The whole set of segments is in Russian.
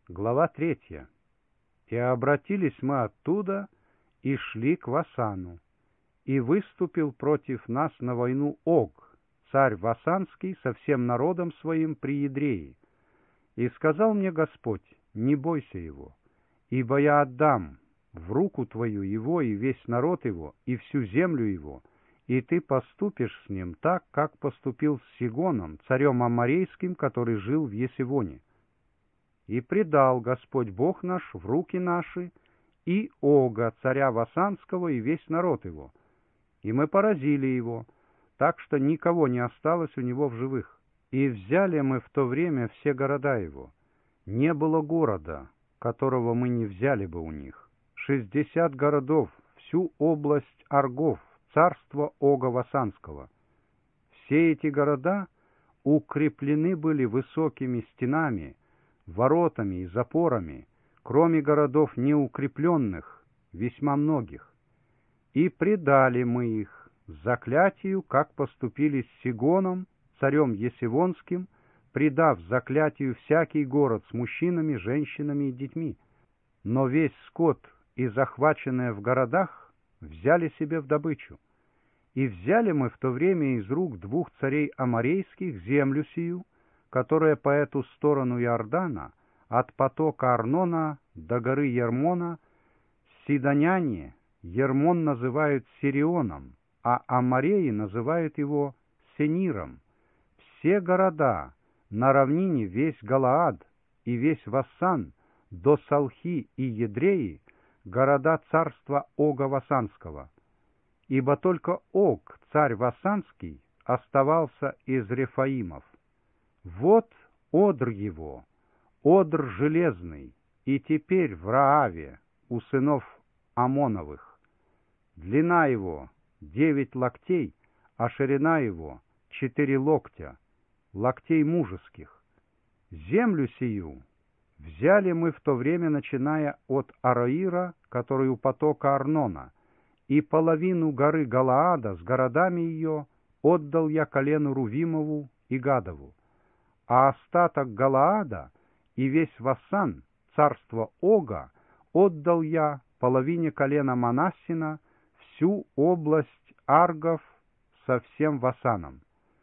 Глава 3. «И обратились мы оттуда, и шли к Васану. И выступил против нас на войну Ог, царь Васанский, со всем народом своим при Едрее. И сказал мне Господь: не бойся его, ибо я отдам в руку твою его и весь народ его, и всю землю его, и ты поступишь с ним так, как поступил с Сигоном, царем Аморейским, который жил в Есивоне. И предал Господь Бог наш в руки наши и Ога, царя Васанского, и весь народ его. И мы поразили его, так что никого не осталось у него в живых. И взяли мы в то время все города его. Не было города, которого мы не взяли бы у них. 60 городов, всю область Аргов, царство Ога Васанского. Все эти города укреплены были высокими стенами, воротами и запорами, кроме городов неукрепленных, весьма многих. И предали мы их заклятию, как поступили с Сигоном, царем Есивонским, предав заклятию всякий город с мужчинами, женщинами и детьми. Но весь скот и захваченное в городах взяли себе в добычу. И взяли мы в то время из рук 2 царей аморейских землю сию, которая по эту сторону Иордана, от потока Арнона до горы Ермона. Сидоняне Ермон называют Сирионом, а амореи называют его Сениром. Все города на равнине, весь Галаад и весь Вассан до Салхи и Едреи, города царства Ога Васанского. Ибо только Ог, царь Васанский, оставался из Рефаимов. Вот одр его, одр железный, и теперь в Рааве у сынов Амоновых. Длина его 9 локтей, а ширина его 4 локтя, локтей мужеских. Землю сию взяли мы в то время, начиная от Ароира, который у потока Арнона, и половину горы Галаада с городами ее отдал я колену Рувимову и Гадову. А остаток Галаада и весь Вассан, царство Ога, отдал я половине колена Манассина, всю область Аргов со всем Васаном.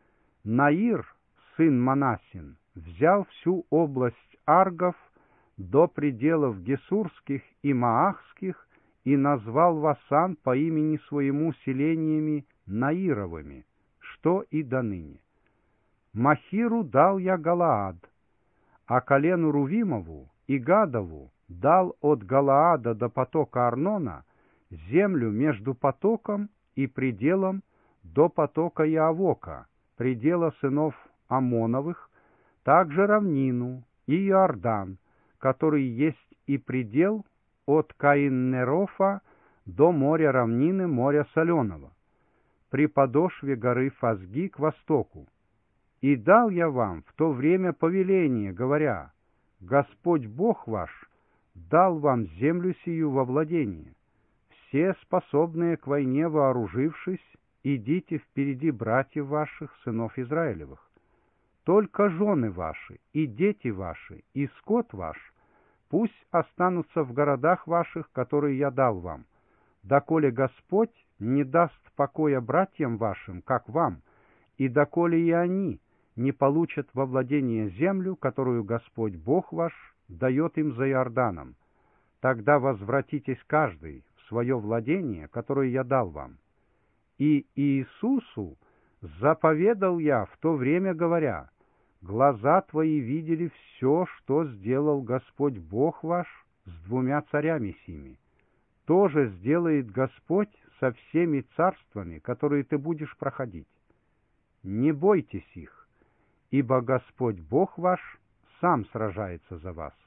Наир, сын Манассин, взял всю область Аргов до пределов Гесурских и Маахских и назвал Васан по имени своему селениями Наировыми, что и доныне. Махиру дал я Галаад, а колену Рувимову и Гадову дал от Галаада до потока Арнона землю между потоком и пределом до потока Яавока, предела сынов Амоновых, также равнину и Иордан, который есть и предел от Каиннерофа до моря равнины, моря соленого, при подошве горы Фазги к востоку. И дал я вам в то время повеление, говоря: Господь Бог ваш дал вам землю сию во владение. Все способные к войне вооружившись, идите впереди братьев ваших, сынов Израилевых. Только жены ваши, и дети ваши, и скот ваш пусть останутся в городах ваших, которые я дал вам, доколе Господь не даст покоя братьям вашим, как вам, и доколе и они не получат во владение землю, которую Господь Бог ваш дает им за Иорданом. Тогда возвратитесь каждый в свое владение, которое я дал вам. И Иисусу заповедал я в то время, говоря: глаза твои видели все, что сделал Господь Бог ваш с 2 царями сими. То же сделает Господь со всеми царствами, которые ты будешь проходить. Не бойтесь их, ибо Господь Бог ваш сам сражается за вас.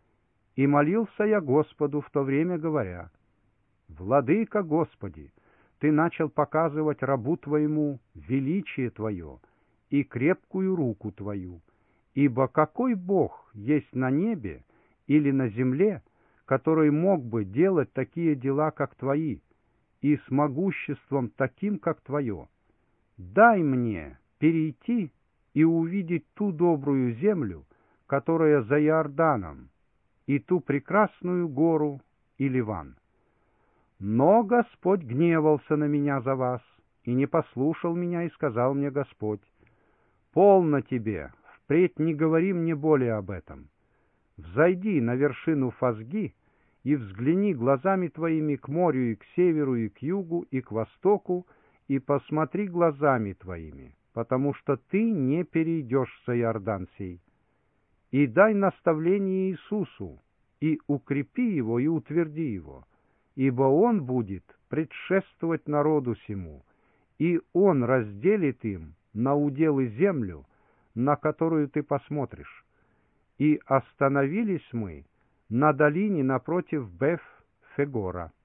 И молился я Господу в то время, говоря: Владыка Господи, Ты начал показывать рабу Твоему величие Твое и крепкую руку Твою, ибо какой Бог есть на небе или на земле, который мог бы делать такие дела, как Твои, и с могуществом таким, как Твое? Дай мне перейти и увидеть ту добрую землю, которая за Иорданом, и ту прекрасную гору и Ливан. Но Господь гневался на меня за вас, и не послушал меня, и сказал мне Господь: «Полно тебе, впредь не говори мне более об этом. Взойди на вершину Фазги и взгляни глазами твоими к морю и к северу, и к югу, и к востоку, и посмотри глазами твоими, потому что ты не перейдешь за Иордан сей. И дай наставление Иисусу, и укрепи его, и утверди его, ибо он будет предшествовать народу сему, и он разделит им на уделы землю, на которую ты посмотришь. И остановились мы на долине напротив Беф-Фегора.